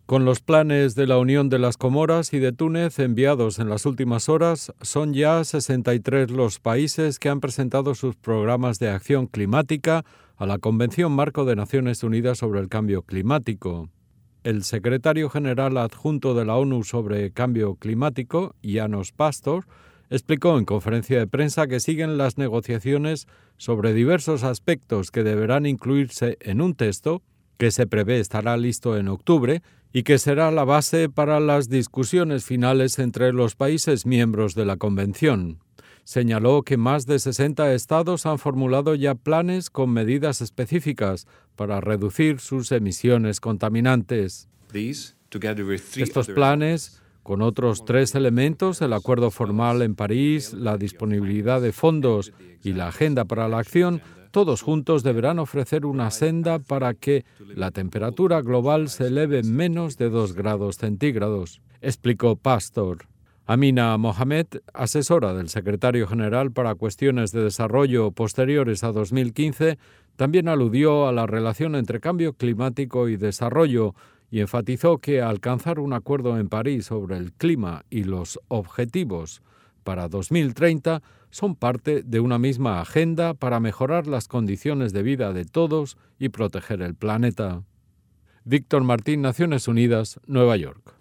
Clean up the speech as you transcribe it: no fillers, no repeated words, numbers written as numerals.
Con los planes de la Unión de las Comoras y de Túnez enviados en las últimas horas, son ya 63 los países que han presentado sus programas de acción climática a la Convención Marco de Naciones Unidas sobre el Cambio Climático. El secretario general adjunto de la ONU sobre Cambio Climático, János Pastor, explicó en conferencia de prensa que siguen las negociaciones sobre diversos aspectos que deberán incluirse en un texto que se prevé estará listo en octubre y que será la base para las discusiones finales entre los países miembros de la Convención. Señaló que más de 60 estados han formulado ya planes con medidas específicas para reducir sus emisiones contaminantes. Estos planes, con otros 3 elementos, el acuerdo formal en París, la disponibilidad de fondos y la agenda para la acción, todos juntos deberán ofrecer una senda para que la temperatura global se eleve menos de 2 grados centígrados, explicó Pastor. Amina Mohamed, asesora del secretario general para cuestiones de desarrollo posteriores a 2015, también aludió a la relación entre cambio climático y desarrollo y enfatizó que alcanzar un acuerdo en París sobre el clima y los objetivos para 2030 son parte de una misma agenda para mejorar las condiciones de vida de todos y proteger el planeta. Víctor Martín, Naciones Unidas, Nueva York.